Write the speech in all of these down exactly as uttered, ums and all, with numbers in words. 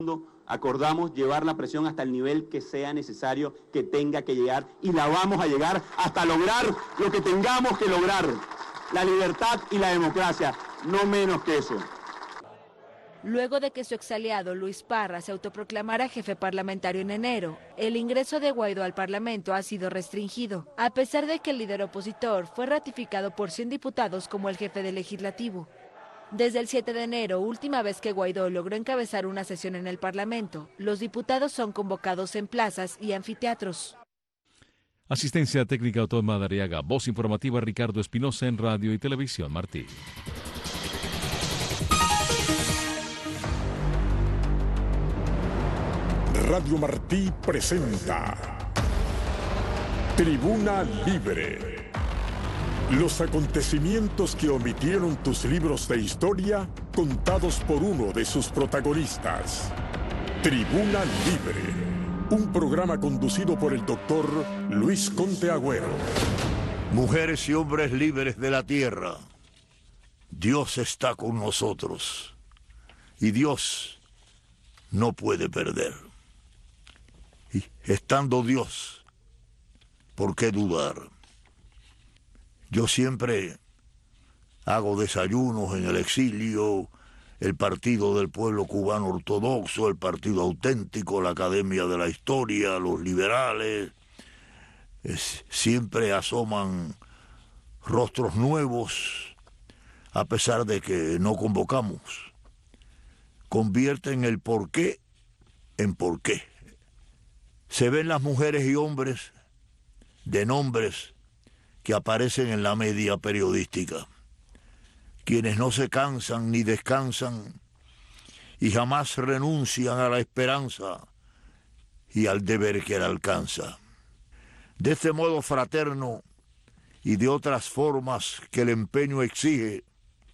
Acordamos llevar la presión hasta el nivel que sea necesario, que tenga que llegar, y la vamos a llegar hasta lograr lo que tengamos que lograr. La libertad y la democracia, no menos que eso. Luego de que su exaliado Luis Parra se autoproclamara jefe parlamentario en enero, el ingreso de Guaidó al Parlamento ha sido restringido, a pesar de que el líder opositor fue ratificado por cien diputados como el jefe del legislativo. Desde el siete de enero, última vez que Guaidó logró encabezar una sesión en el Parlamento, los diputados son convocados en plazas y anfiteatros. Asistencia técnica Otón Madariaga, voz informativa Ricardo Espinosa en Radio y Televisión Martí. Radio Martí presenta Tribuna Libre. Los acontecimientos que omitieron tus libros de historia, contados por uno de sus protagonistas. Tribuna Libre, un programa conducido por el doctor Luis Conte Agüero. Mujeres y hombres libres de la tierra, Dios está con nosotros y Dios no puede perder. Y estando Dios, ¿por qué dudar? Yo siempre hago desayunos en el exilio, el Partido del Pueblo Cubano Ortodoxo, el Partido Auténtico, la Academia de la Historia, los liberales. Es, siempre asoman rostros nuevos, a pesar de que no convocamos. Convierten el porqué en porqué. Se ven las mujeres y hombres de nombres que aparecen en la media periodística, quienes no se cansan ni descansan y jamás renuncian a la esperanza y al deber que la alcanza. De este modo fraterno y de otras formas que el empeño exige,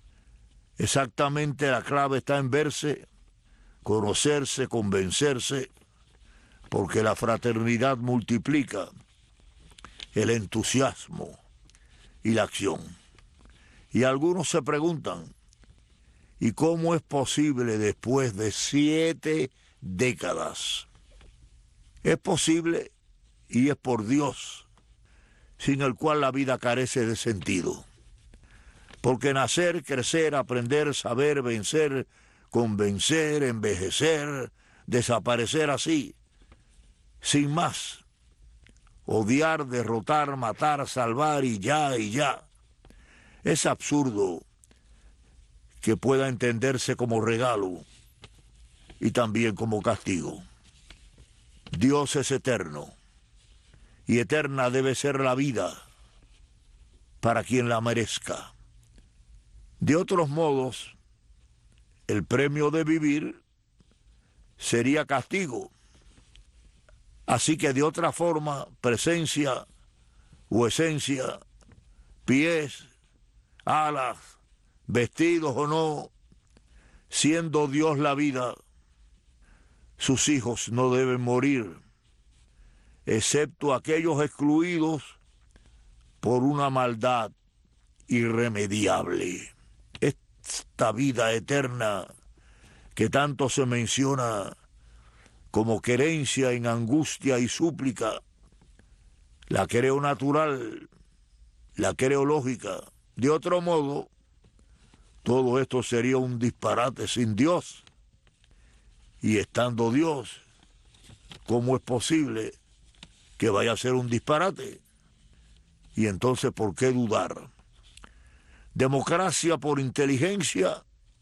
exactamente la clave está en verse, conocerse, convencerse, porque la fraternidad multiplica el entusiasmo y la acción. Y algunos se preguntan, ¿y cómo es posible después de siete décadas? Es posible y es por Dios, sin el cual la vida carece de sentido. Porque nacer, crecer, aprender, saber, vencer, convencer, envejecer, desaparecer así, sin más, odiar, derrotar, matar, salvar y ya, y ya. Es absurdo que pueda entenderse como regalo y también como castigo. Dios es eterno y eterna debe ser la vida para quien la merezca. De otros modos, el premio de vivir sería castigo. Así que de otra forma, presencia o esencia, pies, alas, vestidos o no, siendo Dios la vida, sus hijos no deben morir, excepto aquellos excluidos por una maldad irremediable. Esta vida eterna que tanto se menciona como querencia en angustia y súplica, la creo natural, la creo lógica. De otro modo, todo esto sería un disparate sin Dios. Y estando Dios, ¿cómo es posible que vaya a ser un disparate? Y entonces, ¿por qué dudar? Democracia por inteligencia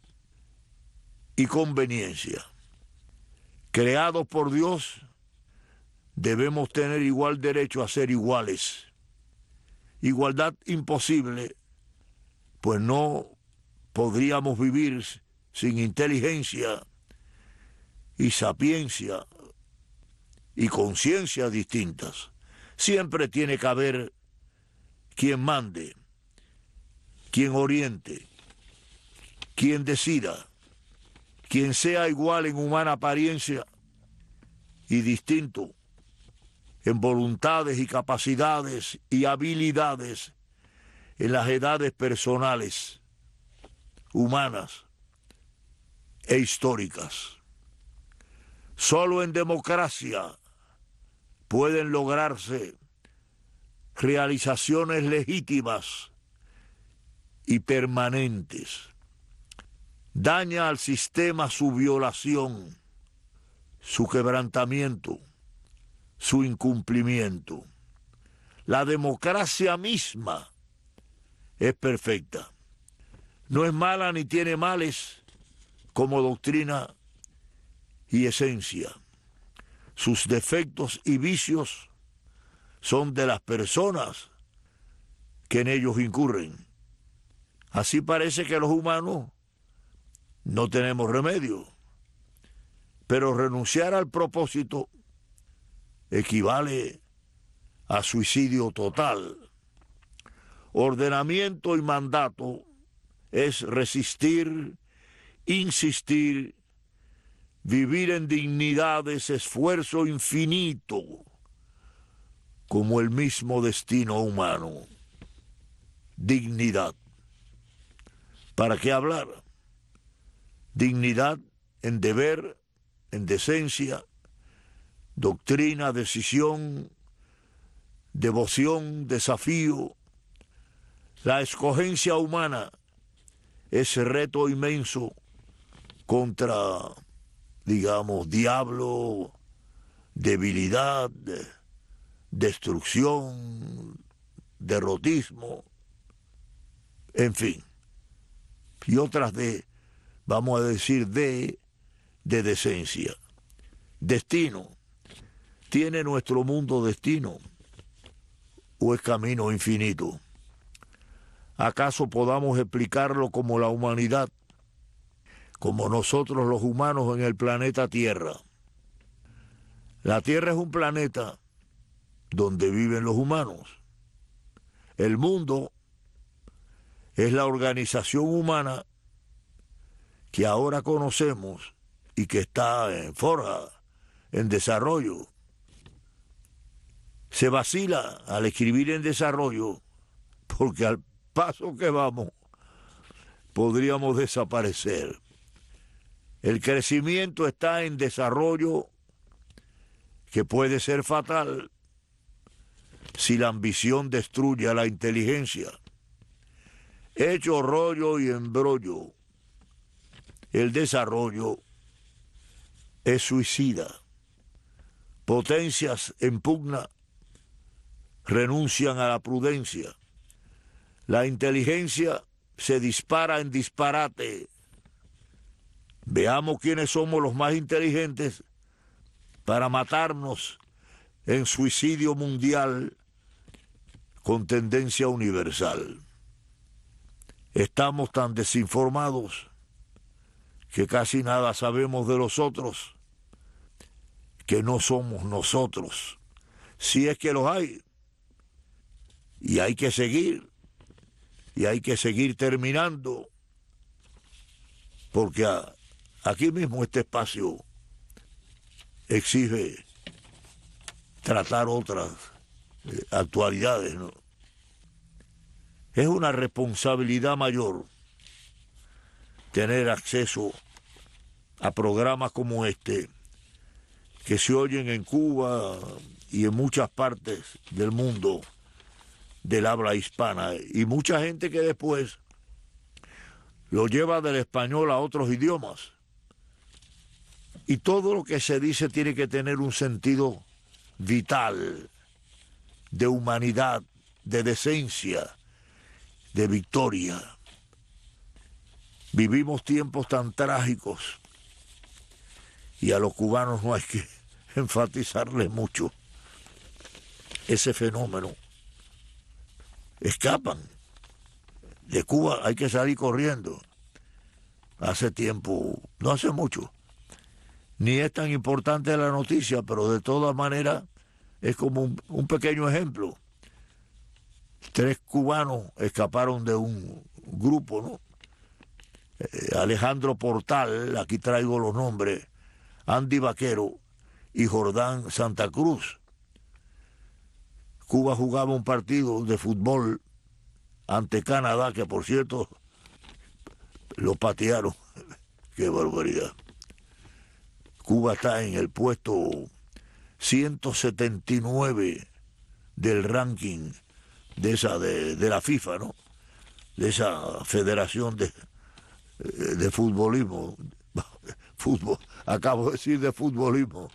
y conveniencia. Creados por Dios, debemos tener igual derecho a ser iguales. Igualdad imposible, pues no podríamos vivir sin inteligencia y sapiencia y conciencia distintas. Siempre tiene que haber quien mande, quien oriente, quien decida, quien sea igual en humana apariencia y distinto en voluntades y capacidades y habilidades en las edades personales, humanas e históricas. Solo en democracia pueden lograrse realizaciones legítimas y permanentes. Daña al sistema su violación, su quebrantamiento, su incumplimiento. La democracia misma es perfecta. No es mala ni tiene males como doctrina y esencia. Sus defectos y vicios son de las personas que en ellos incurren. Así parece que los humanos no tenemos remedio, pero renunciar al propósito equivale a suicidio total. Ordenamiento y mandato es resistir, insistir, vivir en dignidad es esfuerzo infinito, como el mismo destino humano. Dignidad. ¿Para qué hablar? Dignidad en deber, en decencia, doctrina, decisión, devoción, desafío. La escogencia humana, ese reto inmenso contra, digamos, diablo, debilidad, destrucción, derrotismo, en fin. Y otras de, vamos a decir, de, de decencia. Destino. ¿Tiene nuestro mundo destino o es camino infinito? ¿Acaso podamos explicarlo como la humanidad, como nosotros los humanos en el planeta Tierra? La Tierra es un planeta donde viven los humanos. El mundo es la organización humana que ahora conocemos y que está en forja, en desarrollo. Se vacila al escribir en desarrollo porque al paso que vamos podríamos desaparecer. El crecimiento está en desarrollo, que puede ser fatal si la ambición destruye a la inteligencia. Hecho rollo y embrollo, el desarrollo es suicida. Potencias en pugna renuncian a la prudencia. La inteligencia se dispara en disparate. Veamos quiénes somos los más inteligentes para matarnos en suicidio mundial con tendencia universal. Estamos tan desinformados que casi nada sabemos de los otros, que no somos nosotros, si es que los hay. Y hay que seguir, y hay que seguir terminando, porque a, aquí mismo este espacio exige tratar otras eh, actualidades, ¿no? Es una responsabilidad mayor tener acceso a programas como este, que se oyen en Cuba y en muchas partes del mundo del habla hispana, y mucha gente que después lo lleva del español a otros idiomas. Y todo lo que se dice tiene que tener un sentido vital, de humanidad, de decencia, de victoria. Vivimos tiempos tan trágicos y a los cubanos no hay que enfatizarles mucho ese fenómeno. Escapan. De Cuba hay que salir corriendo. Hace tiempo, no hace mucho, ni es tan importante la noticia, pero de todas maneras es como un, un pequeño ejemplo. Tres cubanos escaparon de un grupo, ¿no? Eh, Alejandro Portal, aquí traigo los nombres, Andy Vaquero y Jordán Santa Cruz. Cuba jugaba un partido de fútbol ante Canadá, que por cierto lo patearon. ¡Qué barbaridad! Cuba está en el puesto ciento setenta y nueve del ranking de esa de, de la FIFA, ¿no? De esa federación de, de futbolismo. Fútbol, acabo de decir de futbolismo.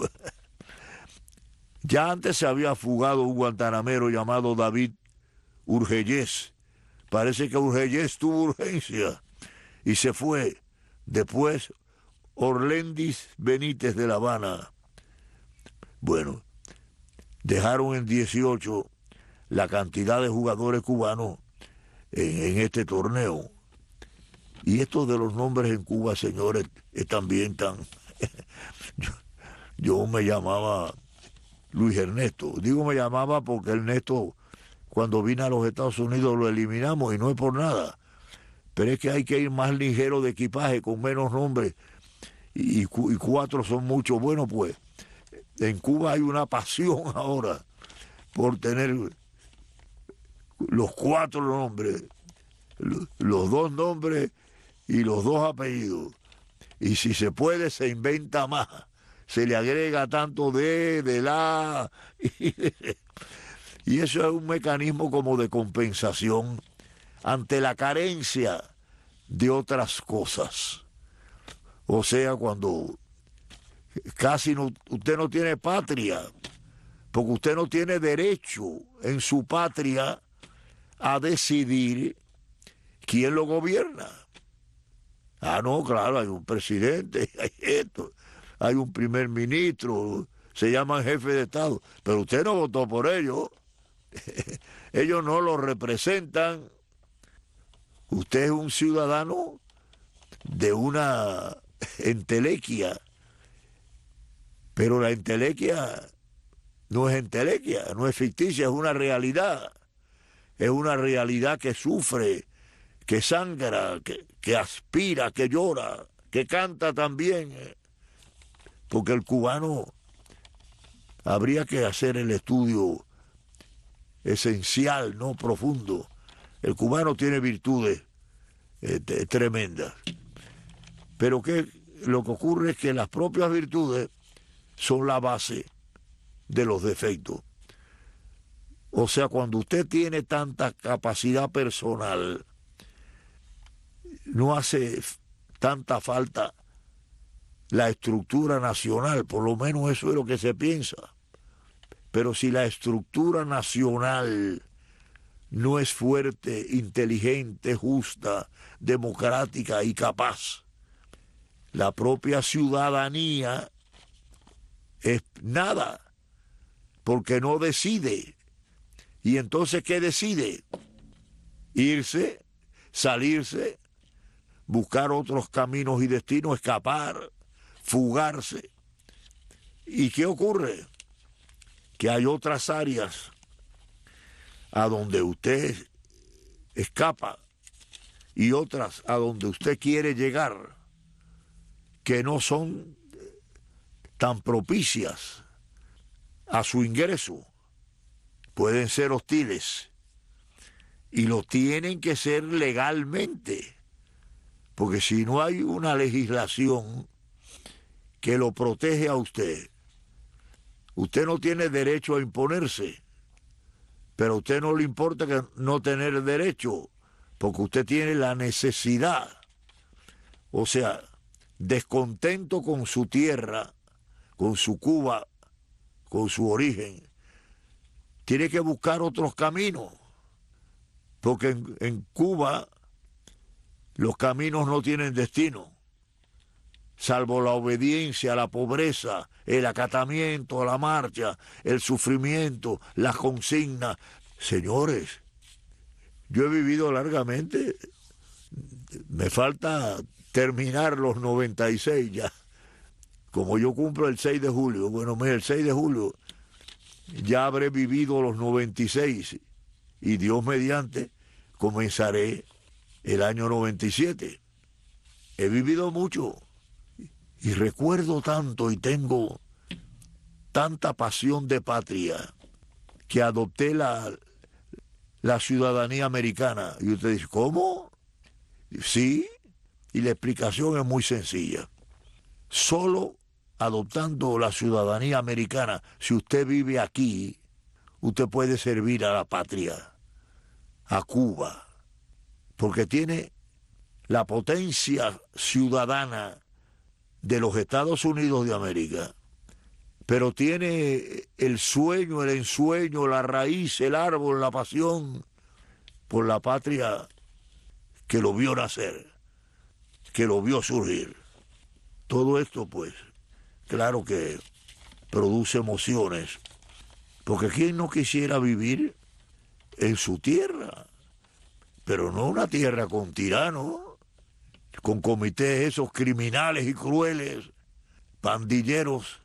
Ya antes se había fugado un guantanamero llamado David Urgellés. Parece que Urgellés tuvo urgencia y se fue. Después, Orlendis Benítez de La Habana. Bueno, dejaron en dieciocho la cantidad de jugadores cubanos en, en este torneo. Y esto de los nombres en Cuba, señores, es también tan... yo, yo me llamaba Luis Ernesto. Digo me llamaba porque Ernesto, cuando vine a los Estados Unidos, lo eliminamos y no es por nada. Pero es que hay que ir más ligero de equipaje, con menos nombres. Y, y cuatro son muchos. Bueno, pues, en Cuba hay una pasión ahora por tener los cuatro nombres, los dos nombres y los dos apellidos. Y si se puede, se inventa más. Se le agrega tanto de, de la... Y, y eso es un mecanismo como de compensación ante la carencia de otras cosas. O sea, cuando casi no, usted no tiene patria, porque usted no tiene derecho en su patria a decidir quién lo gobierna. Ah, no, claro, hay un presidente, hay esto, hay un primer ministro, se llaman jefe de Estado, pero usted no votó por ellos, ellos no lo representan. Usted es un ciudadano de una entelequia, pero la entelequia no es entelequia, no es ficticia, es una realidad, es una realidad que sufre, que sangra, que, que aspira, que llora, que canta también, porque el cubano habría que hacer el estudio esencial, no profundo. El cubano tiene virtudes eh, tremendas, pero que lo que ocurre es que las propias virtudes son la base de los defectos. O sea, cuando usted tiene tanta capacidad personal, no hace tanta falta la estructura nacional, por lo menos eso es lo que se piensa. Pero si la estructura nacional no es fuerte, inteligente, justa, democrática y capaz, la propia ciudadanía es nada, porque no decide. ¿Y entonces qué decide? Irse, salirse, buscar otros caminos y destinos, escapar, fugarse. ¿Y qué ocurre? Que hay otras áreas a donde usted escapa y otras a donde usted quiere llegar que no son tan propicias a su ingreso. Pueden ser hostiles y lo tienen que ser legalmente, porque si no hay una legislación que lo protege a usted, usted no tiene derecho a imponerse, pero a usted no le importa que no tener derecho, porque usted tiene la necesidad, o sea, descontento con su tierra, con su Cuba, con su origen, tiene que buscar otros caminos, porque en, en Cuba los caminos no tienen destino, salvo la obediencia, la pobreza, el acatamiento, la marcha, el sufrimiento, las consignas. Señores, yo he vivido largamente, me falta terminar los noventa y seis ya, como yo cumplo el seis de julio, bueno, mira, el seis de julio ya habré vivido los noventa y seis y Dios mediante comenzaré el año noventa y siete. He vivido mucho y recuerdo tanto y tengo tanta pasión de patria que adopté la, la ciudadanía americana. Y usted dice, ¿cómo? Sí, y la explicación es muy sencilla. Solo adoptando la ciudadanía americana, si usted vive aquí, usted puede servir a la patria, a Cuba, porque tiene la potencia ciudadana de los Estados Unidos de América, pero tiene el sueño, el ensueño, la raíz, el árbol, la pasión por la patria que lo vio nacer, que lo vio surgir. Todo esto, pues, claro que produce emociones, porque ¿quién no quisiera vivir en su tierra? Pero no una tierra con tiranos, con comités esos criminales y crueles, pandilleros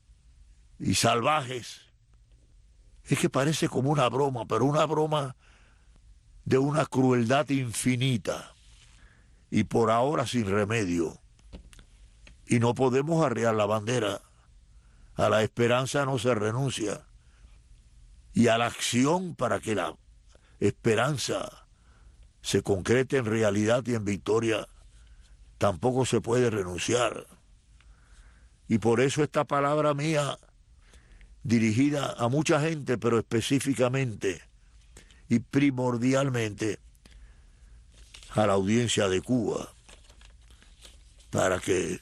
y salvajes. Es que parece como una broma, pero una broma de una crueldad infinita y por ahora sin remedio. Y no podemos arriar la bandera. A la esperanza no se renuncia. Y a la acción para que la esperanza se concrete en realidad y en victoria, tampoco se puede renunciar. Y por eso esta palabra mía, dirigida a mucha gente, pero específicamente y primordialmente a la audiencia de Cuba, para que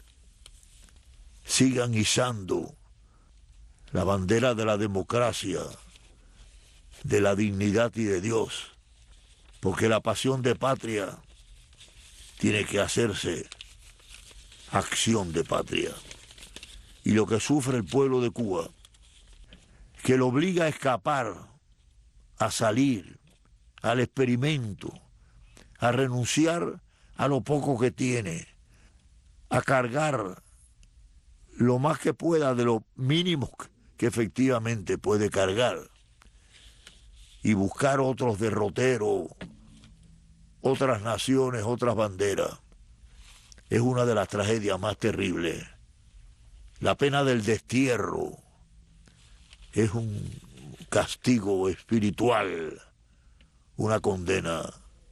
sigan izando la bandera de la democracia, de la dignidad y de Dios, porque la pasión de patria tiene que hacerse acción de patria. Y lo que sufre el pueblo de Cuba, que lo obliga a escapar, a salir, al experimento, a renunciar a lo poco que tiene, a cargar lo más que pueda de lo mínimo que efectivamente puede cargar y buscar otros derroteros, otras naciones, otras banderas. Es una de las tragedias más terribles. La pena del destierro es un castigo espiritual, una condena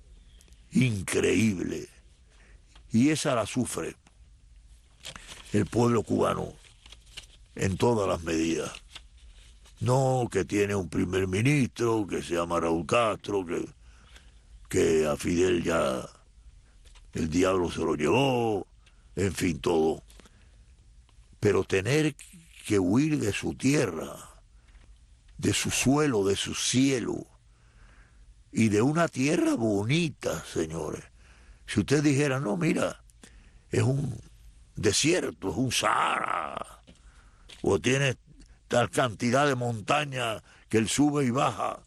increíble. Y esa la sufre el pueblo cubano en todas las medidas. No que tiene un primer ministro que se llama Raúl Castro, que, que a Fidel ya el diablo se lo llevó, en fin, todo. Pero tener que huir de su tierra, de su suelo, de su cielo, y de una tierra bonita, señores. Si usted dijera, no, mira, es un desierto, es un Sahara, o tiene tal cantidad de montaña que él sube y baja,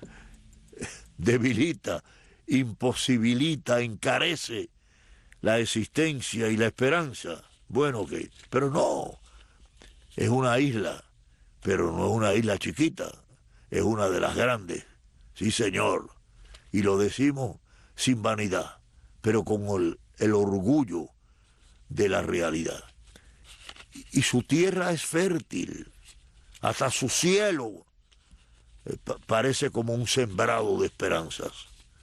debilita, imposibilita, encarece la existencia y la esperanza. Bueno, ok, pero no, es una isla, pero no es una isla chiquita, es una de las grandes, sí señor, y lo decimos sin vanidad, pero con el, el orgullo de la realidad. Y su tierra es fértil, hasta su cielo eh, parece como un sembrado de esperanzas.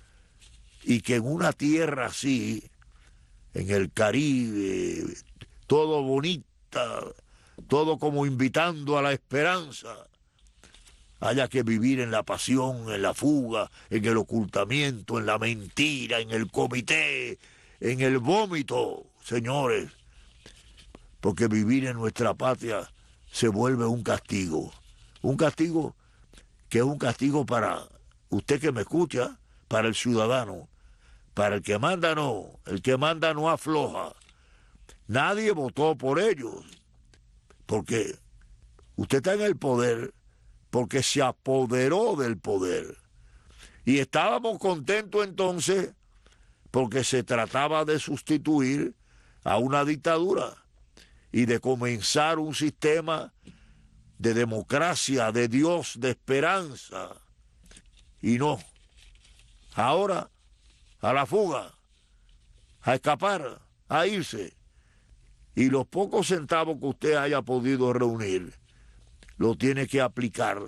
Y que en una tierra así, en el Caribe, todo bonita, todo como invitando a la esperanza, haya que vivir en la pasión, en la fuga, en el ocultamiento, en la mentira, en el comité, en el vómito, señores, porque vivir en nuestra patria se vuelve un castigo, un castigo que es un castigo para usted que me escucha, para el ciudadano, para el que manda no, el que manda no afloja. Nadie votó por ellos, porque usted está en el poder, porque se apoderó del poder. Y estábamos contentos entonces, porque se trataba de sustituir a una dictadura y de comenzar un sistema de democracia, de Dios, de esperanza. Y no, ahora a la fuga, a escapar, a irse. Y los pocos centavos que usted haya podido reunir, lo tiene que aplicar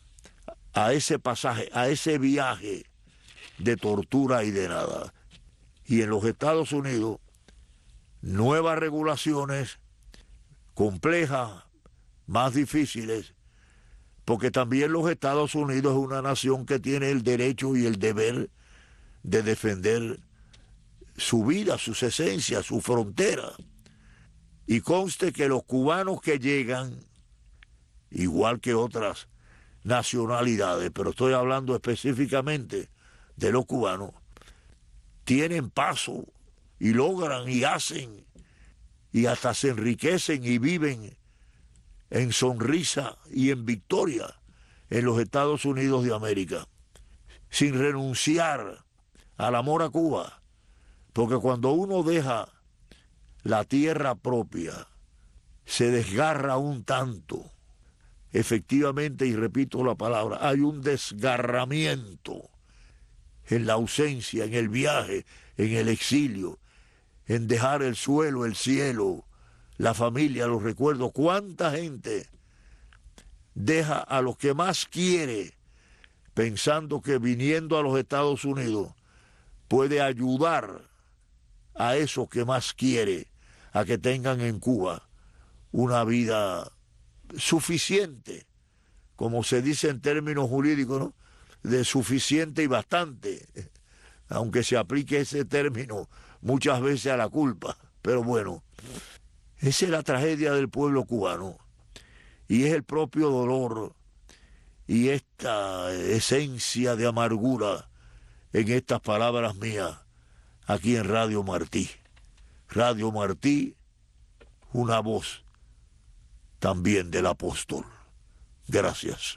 a ese pasaje, a ese viaje de tortura y de nada. Y en los Estados Unidos, nuevas regulaciones complejas, más difíciles, porque también los Estados Unidos es una nación que tiene el derecho y el deber de defender su vida, sus esencias, su frontera. Y conste que los cubanos que llegan, igual que otras nacionalidades, pero estoy hablando específicamente de los cubanos, tienen paso y logran y hacen y hasta se enriquecen y viven en sonrisa y en victoria en los Estados Unidos de América, sin renunciar al amor a Cuba, porque cuando uno deja la tierra propia, se desgarra un tanto. Efectivamente, y repito la palabra, hay un desgarramiento en la ausencia, en el viaje, en el exilio, en dejar el suelo, el cielo, la familia, los recuerdos. ¿Cuánta gente deja a los que más quiere pensando que viniendo a los Estados Unidos puede ayudar a esos que más quiere a que tengan en Cuba una vida suficiente, como se dice en términos jurídicos, ¿no? De suficiente y bastante, aunque se aplique ese término muchas veces a la culpa, pero bueno, esa es la tragedia del pueblo cubano y es el propio dolor y esta esencia de amargura en estas palabras mías aquí en Radio Martí. Radio Martí, una voz también del apóstol. Gracias.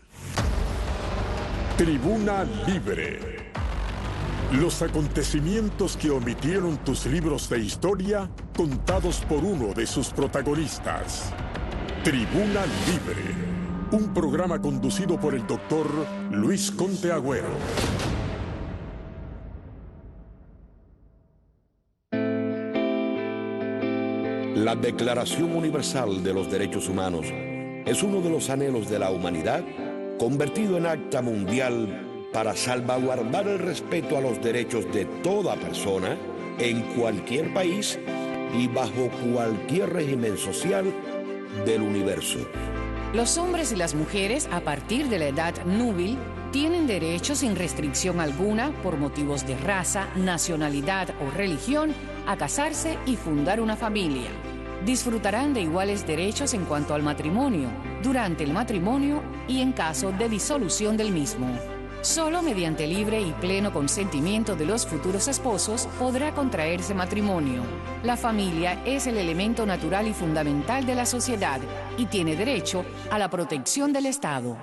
Tribuna Libre. Los acontecimientos que omitieron tus libros de historia, contados por uno de sus protagonistas. Tribuna Libre. Un programa conducido por el doctor Luis Conte Agüero. La Declaración Universal de los Derechos Humanos es uno de los anhelos de la humanidad convertido en acta mundial para salvaguardar el respeto a los derechos de toda persona en cualquier país y bajo cualquier régimen social del universo. Los hombres y las mujeres a partir de la edad núbil tienen derecho sin restricción alguna por motivos de raza, nacionalidad o religión a casarse y fundar una familia. Disfrutarán de iguales derechos en cuanto al matrimonio, durante el matrimonio y en caso de disolución del mismo. Solo mediante libre y pleno consentimiento de los futuros esposos podrá contraerse matrimonio. La familia es el elemento natural y fundamental de la sociedad y tiene derecho a la protección del Estado.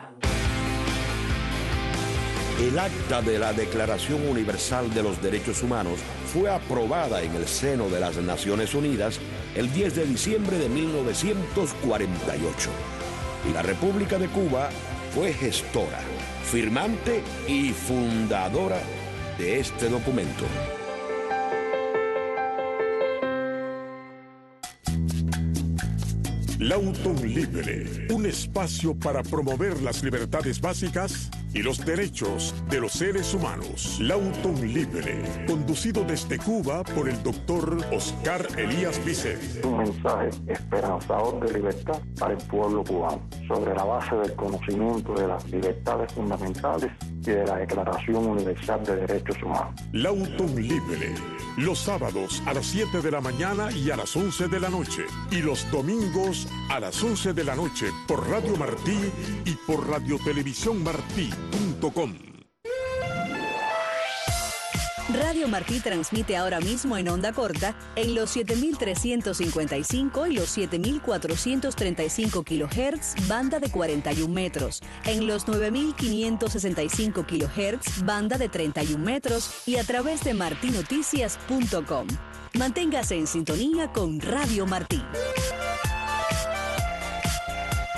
El acta de la Declaración Universal de los Derechos Humanos fue aprobada en el seno de las Naciones Unidas el diez de diciembre de mil novecientos cuarenta y ocho. Y la República de Cuba fue gestora, firmante y fundadora de este documento. Lauton Libre, un espacio para promover las libertades básicas y los derechos de los seres humanos. Lauton Libre, conducido desde Cuba por el doctor Oscar Elías Bisset. Un mensaje esperanzador de libertad para el pueblo cubano, sobre la base del conocimiento de las libertades fundamentales y de la Declaración Universal de Derechos Humanos. Lauton Libre, los sábados a las siete de la mañana y a las once de la noche, y los domingos a las once de la noche por Radio Martí y por radiotelevisión martí punto com. Radio Martí transmite ahora mismo en onda corta en los siete mil trescientos cincuenta y cinco y los siete mil cuatrocientos treinta y cinco kilohertz, banda de cuarenta y un metros, en los nueve mil quinientos sesenta y cinco kilohertz, banda de treinta y un metros y a través de martinoticias punto com. Manténgase en sintonía con Radio Martí.